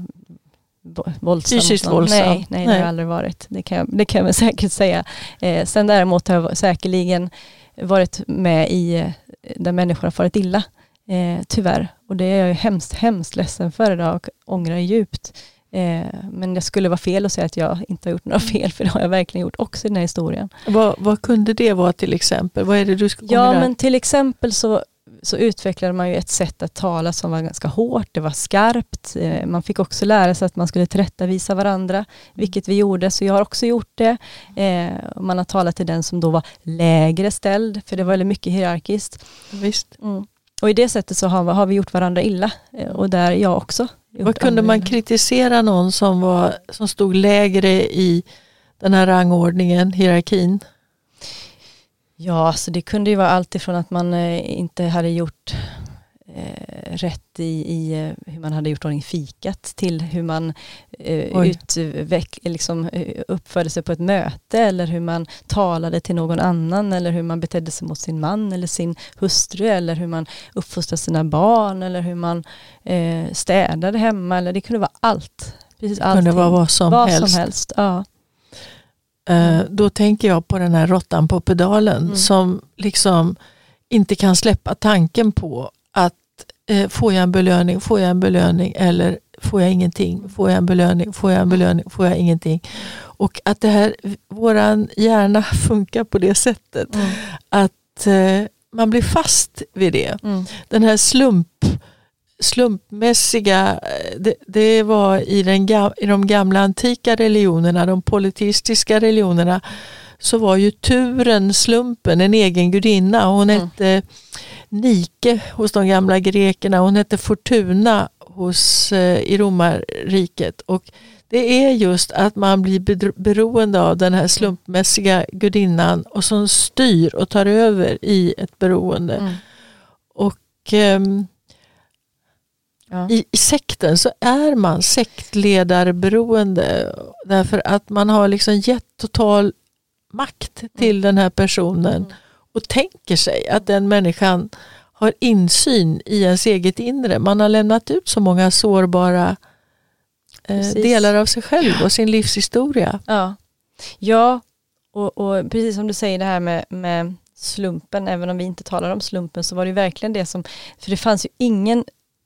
våldsam. Fysiskt våldsam? Nej, nej, nej, det har jag aldrig varit. Det kan jag, det kan jag väl säkert säga. Eh, sen däremot har jag säkerligen varit med i eh, där människor har farit illa. Eh, tyvärr. Och det är jag ju hemskt, hemskt ledsen för idag och ångrar djupt. Eh, men det skulle vara fel att säga att jag inte har gjort några fel, för det har jag verkligen gjort också i den här historien. Vad, vad kunde det vara till exempel? Vad är det du ska Ja, ångra? men till exempel så, så utvecklade man ju ett sätt att tala som var ganska hårt. Det var skarpt. Eh, man fick också lära sig att man skulle tillrättavisa varandra, vilket vi gjorde. Så jag har också gjort det. Eh, man har talat till den som då var lägre ställd, för det var väldigt mycket hierarkiskt. Visst. Mm. Och i det sättet så har, har vi gjort varandra illa. Eh, och där jag också. Vad kunde man kritisera någon som, var, som stod lägre i den här rangordningen, hierarkin? Ja, så det kunde ju vara allt ifrån att man eh, inte hade gjort eh, rätt i, i eh, hur man hade gjort ordning fikat, till hur man eh, utveck, liksom, eh, uppförde sig på ett möte, eller hur man talade till någon annan, eller hur man betedde sig mot sin man eller sin hustru, eller hur man uppfostrade sina barn, eller hur man eh, städade hemma, eller det kunde vara allt. Precis, det kunde vara vad som vad helst. Som helst ja. Uh, då tänker jag på den här råttan på pedalen mm. som liksom inte kan släppa tanken på att uh, får jag en belöning, får jag en belöning, eller får jag ingenting, får jag en belöning, får jag en belöning, får jag ingenting. Och att det här, våran hjärna funkar på det sättet mm. att uh, man blir fast vid det. Mm. Den här slump slumpmässiga, det, det var i, den, i de gamla antika religionerna, de polyteistiska religionerna, så var ju turen, slumpen, en egen gudinna. Hon mm. hette Nike hos de gamla grekerna, hon hette Fortuna hos, eh, i romarriket. Och det är just att man blir bedro- beroende av den här slumpmässiga gudinnan och som styr och tar över i ett beroende. Mm. Och ehm, Ja. I, I sekten så är man sektledarberoende, därför att man har liksom gett total makt till mm. den här personen mm. och tänker sig att den människan har insyn i ens eget inre. Man har lämnat ut så många sårbara eh, delar av sig själv och sin livshistoria. Ja, ja och, och precis som du säger det här med, med slumpen, även om vi inte talar om slumpen, så var det verkligen det som, för det fanns ju ingen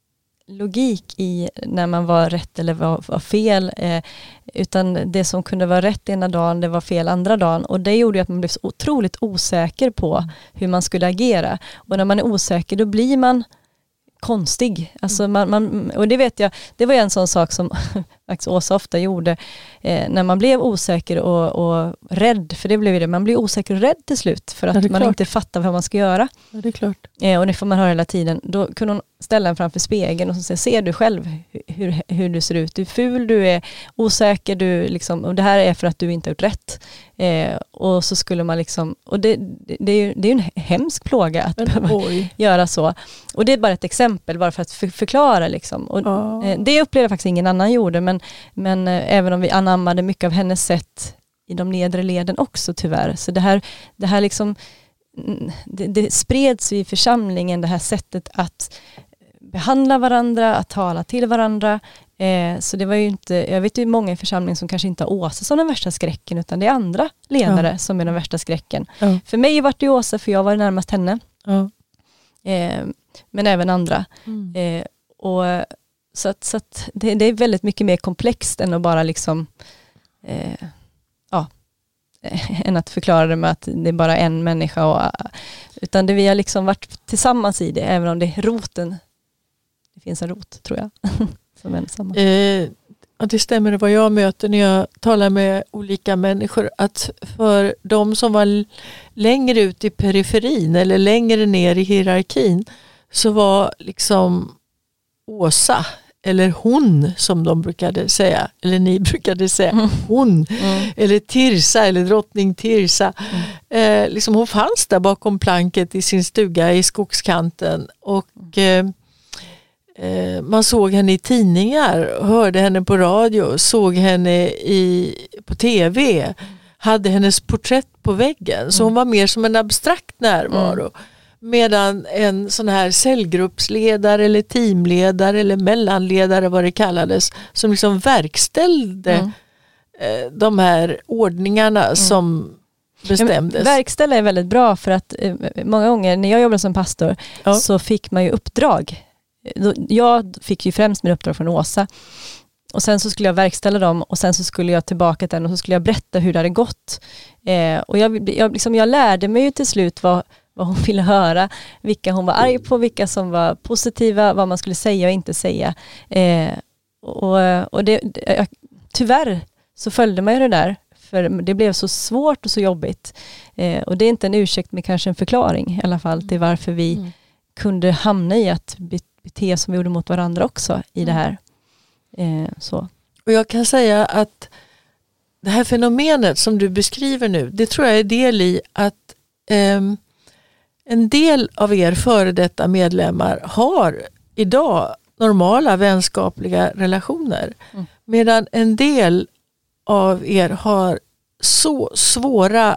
logik i när man var rätt eller var, var fel. Eh, utan det som kunde vara rätt ena dagen, det var fel andra dagen. Och det gjorde ju att man blev så otroligt osäker på hur man skulle agera. Och när man är osäker, då blir man konstig. Alltså man, man, och det vet jag, det var en sån sak som faktiskt Åsa ofta gjorde. Eh, när man blev osäker och, och rädd, för det blev det, man blir osäker och rädd till slut för att ja, man klart. inte fattar vad man ska göra. Ja, det är klart. Eh, och det får man höra hela tiden. Då kunde hon ställa en framför spegeln och så säga, ser du själv hur, hur du ser ut? Du är ful, du är osäker, du liksom, och det här är för att du inte har gjort rätt. Eh, och så skulle man liksom, och det, det, det är ju det är en hemsk plåga att behöva göra så. Och det är bara ett exempel, bara för att för, förklara liksom. Och, ja. eh, det upplevde jag faktiskt ingen annan gjorde, men, men eh, även om vi anammade mycket av hennes sätt i de nedre leden också tyvärr. Så det här, det här liksom, det, det spreds i församlingen, det här sättet att behandla varandra, att tala till varandra. Eh, så det var ju inte, jag vet ju många i församlingen som kanske inte har Åsa som den värsta skräcken, utan det är andra ledare ja. som är den värsta skräcken. Ja. För mig var det Åsa, för jag var närmast henne. Ja. Eh, men även andra. Mm. Eh, och så att, så att det, det är väldigt mycket mer komplext än att bara liksom eh, ja, än att förklara det med att det är bara en människa. Och, utan det vi har liksom varit tillsammans i det, även om det är roten. Det finns en rot, tror jag. Som är samma. Eh, ja, det stämmer vad jag möter när jag talar med olika människor. Att för de som var längre ut i periferin eller längre ner i hierarkin, så var liksom Åsa, eller hon som de brukade säga, eller ni brukade säga, mm. hon, mm. eller Tirsa, eller drottning Tirsa. Mm. Eh, liksom hon fanns där bakom planket i sin stuga i skogskanten, och eh, eh, man såg henne i tidningar, hörde henne på radio, såg henne i, på tv, hade hennes porträtt på väggen. Så hon var mer som en abstrakt närvaro. Mm. Medan en sån här cellgruppsledare eller teamledare eller mellanledare, vad det kallades, som liksom verkställde mm. eh, de här ordningarna mm. som bestämdes. Ja, verkställa är väldigt bra, för att eh, många gånger när jag jobbade som pastor ja. så fick man ju uppdrag. Jag fick ju främst min uppdrag från Åsa. Och sen så skulle jag verkställa dem, och sen så skulle jag tillbaka till den och så skulle jag berätta hur det hade gått. Eh, och jag, jag, liksom, jag lärde mig ju till slut vad vad hon ville höra, vilka hon var arg på, vilka som var positiva, vad man skulle säga och inte säga. Eh, och och det, det, tyvärr så följde man ju det där, för det blev så svårt och så jobbigt. Eh, och det är inte en ursäkt, men kanske en förklaring i alla fall till varför vi mm. kunde hamna i att bete som vi gjorde mot varandra också i det här. Eh, så. Och jag kan säga att det här fenomenet som du beskriver nu, det tror jag är del i att ehm, en del av er före detta medlemmar har idag normala vänskapliga relationer. Mm. Medan en del av er har så svåra,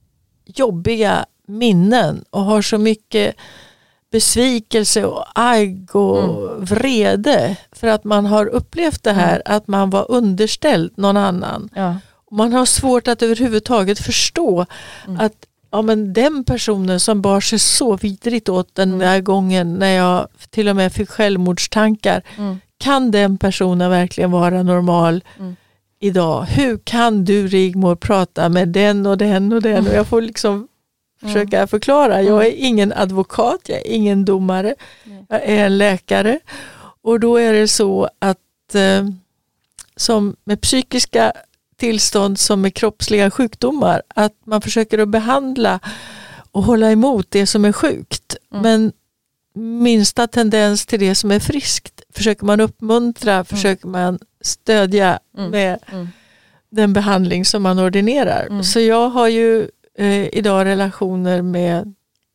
jobbiga minnen och har så mycket besvikelse och agg och mm. vrede för att man har upplevt det här, mm. att man var underställd någon annan. Ja. Och man har svårt att överhuvudtaget förstå mm. att ja, men den personen som bar sig så vidrigt åt den där mm. gången när jag till och med fick självmordstankar. Mm. Kan den personen verkligen vara normal mm. idag? Hur kan du, Rigmor, prata med den och den och den? Mm. Och jag får liksom mm. försöka förklara. Jag är ingen advokat, jag är ingen domare. Mm. Jag är en läkare. Och då är det så att eh, som med psykiska tillstånd som är kroppsliga sjukdomar, att man försöker att behandla och hålla emot det som är sjukt. Mm. Men minsta tendens till det som är friskt försöker man uppmuntra, mm. försöker man stödja mm. med mm. den behandling som man ordinerar. Mm. Så jag har ju eh, idag relationer med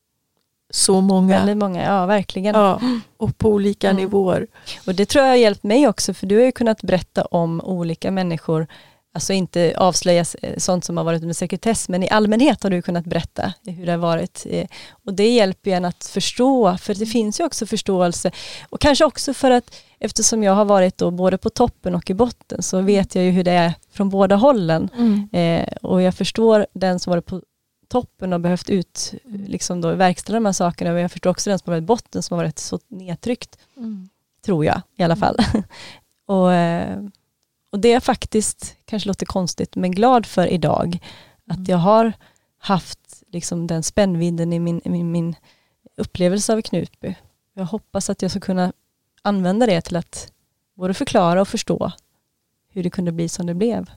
så många. Väldigt många, ja verkligen. Ja, och på olika mm. nivåer. Och det tror jag har hjälpt mig också, för du har ju kunnat berätta om olika människor. Alltså inte avslöja sånt som har varit under sekretess, men i allmänhet har du kunnat berätta hur det har varit. Och det hjälper ju en att förstå, för det finns ju också förståelse. Och kanske också för att, eftersom jag har varit då både på toppen och i botten, så vet jag ju hur det är från båda hållen. Mm. Eh, och jag förstår den som varit på toppen och behövt ut, liksom då verkställa de här sakerna. Och jag förstår också den som har varit i botten, som har varit så nedtryckt. Mm. tror jag i alla fall. och, och det är faktiskt, kanske låter konstigt, men glad för idag. Att mm. jag har haft liksom den spännvidden i min, min, min upplevelse av Knutby. Jag hoppas att jag ska kunna använda det till att både förklara och förstå hur det kunde bli som det blev.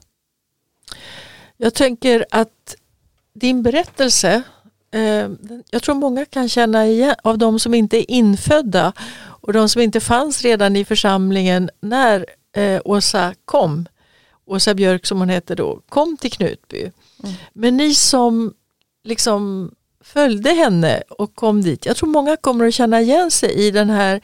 Jag tänker att din berättelse, eh, jag tror många kan känna igen, av de som inte är infödda och de som inte fanns redan i församlingen när eh, Åsa kom, Åsa Björk som hon hette då, kom till Knutby. Mm. Men ni som liksom följde henne och kom dit, jag tror många kommer att känna igen sig i den här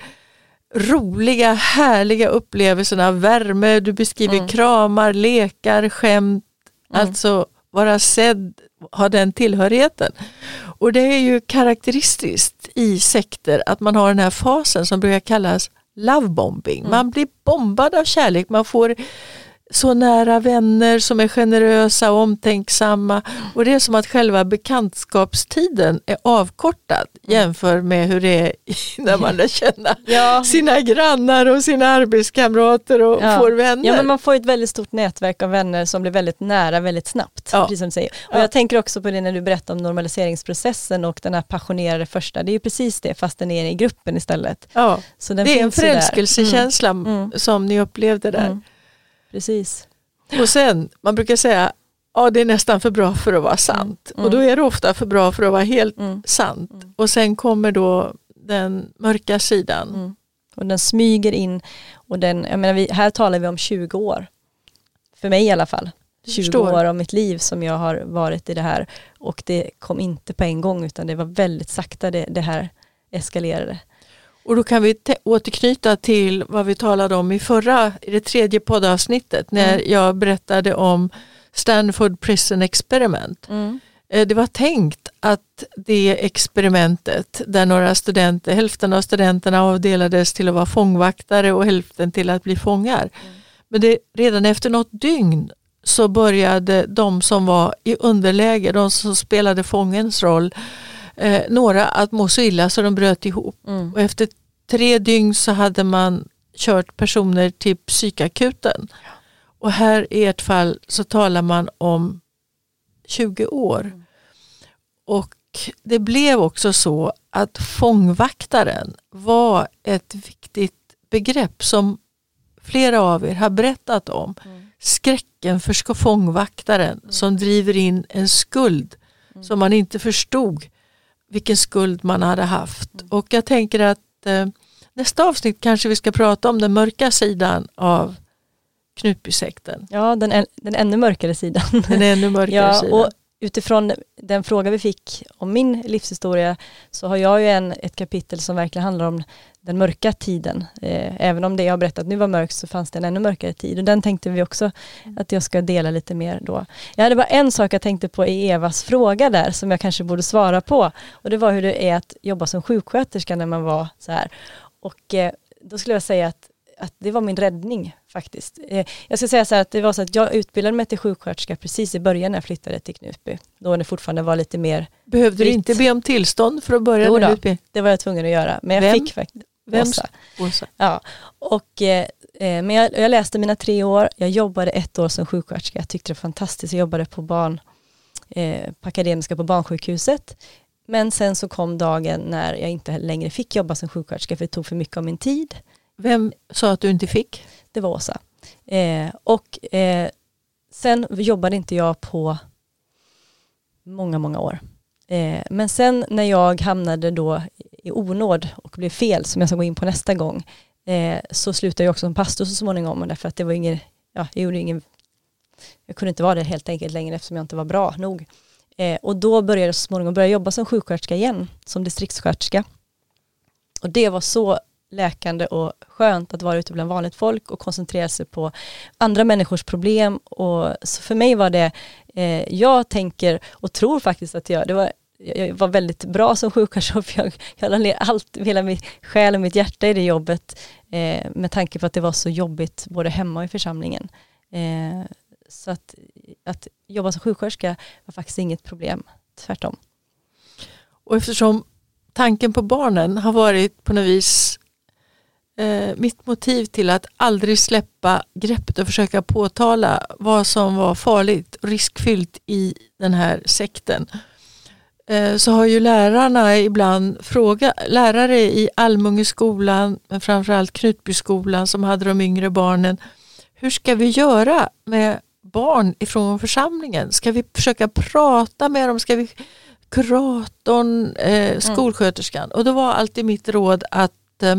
roliga, härliga upplevelsen av värme. Du beskriver mm. kramar, lekar, skämt, mm. alltså vara sedd, ha den tillhörigheten. Och det är ju karaktäristiskt i sekter att man har den här fasen som brukar kallas lovebombing. Mm. Man blir bombad av kärlek, man får så nära vänner som är generösa och omtänksamma. Och det är som att själva bekantskapstiden är avkortad jämfört med hur det är när man lär känna ja. sina grannar och sina arbetskamrater och ja. får vänner. Ja, men man får ett väldigt stort nätverk av vänner som blir väldigt nära väldigt snabbt. Ja. Precis som du säger. Och ja. jag tänker också på det när du berättar om normaliseringsprocessen och den här passionerade första. Det är ju precis det, fast den är i gruppen istället. Ja. Så den det är en förälskelsekänsla mm. Mm. som ni upplevde där. Mm. Precis. Och sen, man brukar säga, ja det är nästan för bra för att vara sant. Mm. Och då är det ofta för bra för att vara helt mm. sant. Mm. Och sen kommer då den mörka sidan. Mm. Och den smyger in. Och den, jag menar, vi, här talar vi om tjugo år. För mig i alla fall. tjugo år av mitt liv som jag har varit i det här. Och det kom inte på en gång utan det var väldigt sakta det, det här eskalerade. Och då kan vi te- återknyta till vad vi talade om i förra, i det tredje poddavsnittet när mm. jag berättade om Stanford Prison Experiment. Mm. Det var tänkt att det experimentet där några studenter, hälften av studenterna avdelades till att vara fångvaktare och hälften till att bli fångar. Mm. Men det, redan efter något dygn så började de som var i underläge, de som spelade fångens roll, Eh, några att må så illa så de bröt ihop. Mm. Och efter tre dygn så hade man kört personer till psykakuten. Ja. Och här i ett fall så talar man om tjugo år. Mm. Och det blev också så att fångvaktaren var ett viktigt begrepp som flera av er har berättat om. Mm. Skräcken för fångvaktaren mm. som driver in en skuld mm. som man inte förstod vilken skuld man hade haft. Mm. Och jag tänker att eh, nästa avsnitt kanske vi ska prata om den mörka sidan av Knutbysekten. Ja, den, den ännu mörkare sidan. Den ännu mörkare ja, sidan. Och utifrån den fråga vi fick om min livshistoria så har jag ju en, ett kapitel som verkligen handlar om den mörka tiden. Eh, även om det jag har berättat nu var mörkt så fanns det en ännu mörkare tid. Och den tänkte vi också att jag ska dela lite mer då. Jag hade bara en sak jag tänkte på i Evas fråga där som jag kanske borde svara på. Och det var hur det är att jobba som sjuksköterska när man var så här. Och eh, då skulle jag säga att, att det var min räddning faktiskt. Eh, jag ska säga så här att det var så att jag utbildade mig till sjuksköterska precis i början när jag flyttade till Knutby. Då det fortfarande var lite mer... Behövde fritt. Du inte be om tillstånd för att börja jo med då, utbildning? Det var jag tvungen att göra. Men jag Vem? fick faktiskt... Vem? Åsa. Åsa. Ja. Och, eh, men jag, jag läste mina tre år. Jag jobbade ett år som sjuksköterska. Jag tyckte det var fantastiskt. Jag jobbade på barn, eh, på Akademiska på barnsjukhuset. Men sen så kom dagen när jag inte längre fick jobba som sjuksköterska för det tog för mycket av min tid. Vem sa att du inte fick? Det var Åsa. Eh, och eh, sen jobbade inte jag på många, många år. Eh, men sen när jag hamnade då i onåd och blev fel, som jag ska gå in på nästa gång, eh, så slutade jag också som pastor så småningom. Därför att det var ingen, ja, jag gjorde ingen, jag kunde inte vara det helt enkelt längre eftersom jag inte var bra nog. Eh, och då började jag så småningom börja jobba som sjuksköterska igen, som distriktssköterska. Och det var så läkande och skönt att vara ute bland vanligt folk och koncentrera sig på andra människors problem. Och så för mig var det, eh, jag tänker och tror faktiskt att jag, det var, jag var väldigt bra som sjuksköterska för jag, jag la ner allt, hela min själ och mitt hjärta i det jobbet eh, med tanke på att det var så jobbigt både hemma och i församlingen. Eh, så att, att jobba som sjuksköterska var faktiskt inget problem, tvärtom. Och eftersom tanken på barnen har varit på något vis eh, mitt motiv till att aldrig släppa greppet och försöka påtala vad som var farligt och riskfyllt i den här sekten, eh, så har ju lärarna ibland frågat, lärare i Almungeskolan, men framförallt Knutbyskolan som hade de yngre barnen, hur ska vi göra med barn ifrån församlingen? Ska vi försöka prata med dem? Ska vi kuratorn, eh, skolsköterskan? Mm. Och då var alltid mitt råd att eh,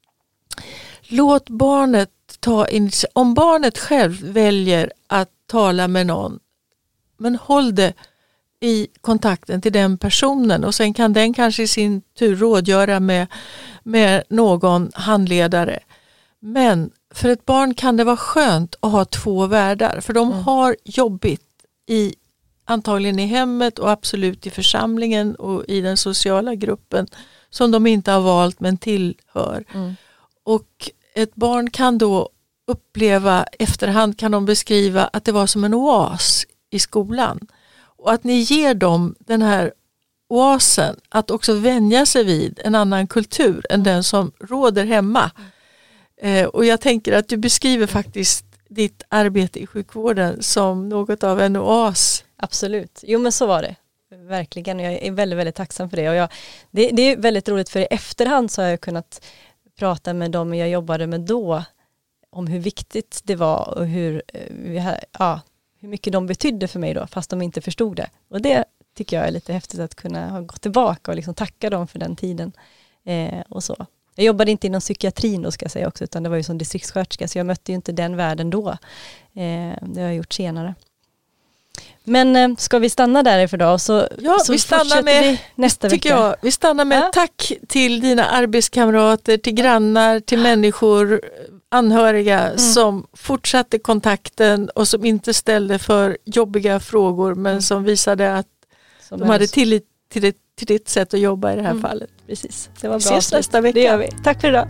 låt barnet ta initiativ. Om barnet själv väljer att tala med någon, men håll det i kontakten till den personen och sen kan den kanske i sin tur rådgöra med, med någon handledare. Men för ett barn kan det vara skönt att ha två världar, för de mm. har jobbigt i antagligen i hemmet och absolut i församlingen och i den sociala gruppen som de inte har valt men tillhör. Mm. Och ett barn kan då uppleva, efterhand kan de beskriva att det var som en oas i skolan. Och att ni ger dem den här oasen att också vänja sig vid en annan kultur än den som råder hemma. Eh, och jag tänker att du beskriver faktiskt ditt arbete i sjukvården som något av en oas. Absolut. Jo, men så var det. Verkligen. Jag är väldigt, väldigt tacksam för det. Och jag, det, det är väldigt roligt, för i efterhand så har jag kunnat prata med dem jag jobbade med då om hur viktigt det var och hur, ja, hur mycket de betydde för mig då, fast de inte förstod det. Och det tycker jag är lite häftigt, att kunna ha gått tillbaka och liksom tacka dem för den tiden. Eh, och så. Jag jobbade inte inom psykiatrin då, ska jag säga också, utan det var ju som distriktssköterska, så jag mötte ju inte den världen då. Eh, det har jag gjort senare. Men eh, ska vi stanna där för idag? Så, ja, så vi stannar med vi nästa tycker vecka. Jag, vi stannar med ja. Tack till dina arbetskamrater, till grannar, till människor, anhöriga mm. som fortsatte kontakten och som inte ställde för jobbiga frågor, men mm. som visade att som de hade tillit till, det, till ditt sätt att jobba i det här mm. fallet. Precis, det var vi bra. Ses nästa vecka. Det gör vi. Tack för idag.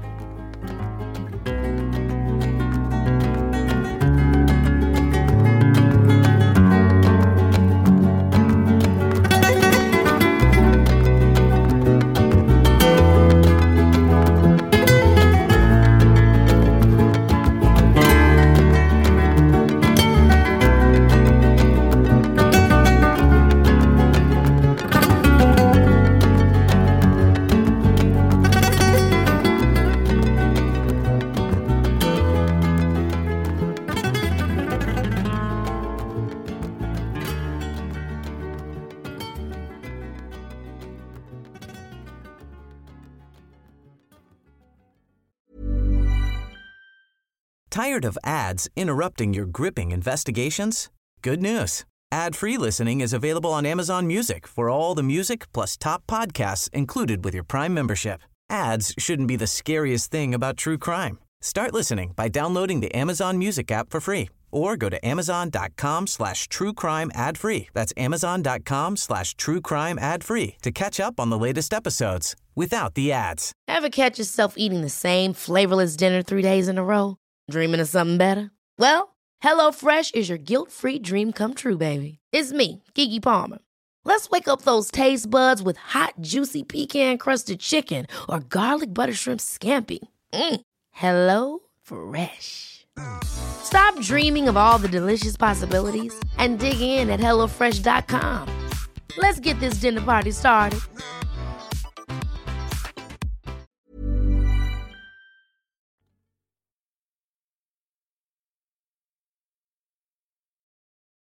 Tired of ads interrupting your gripping investigations? Good news. Ad-free listening is available on Amazon Music for all the music plus top podcasts included with your Prime membership. Ads shouldn't be the scariest thing about true crime. Start listening by downloading the Amazon Music app for free or go to amazon.com slash true crime ad free. That's amazon.com slash true crime ad free to catch up on the latest episodes without the ads. Ever catch yourself eating the same flavorless dinner three days in a row? Dreaming of something better? Well, HelloFresh is your guilt-free dream come true, baby. It's me, Keke Palmer. Let's wake up those taste buds with hot, juicy pecan-crusted chicken or garlic butter shrimp scampi. Mm. Hello Fresh. Stop dreaming of all the delicious possibilities and dig in at hello fresh dot com. Let's get this dinner party started.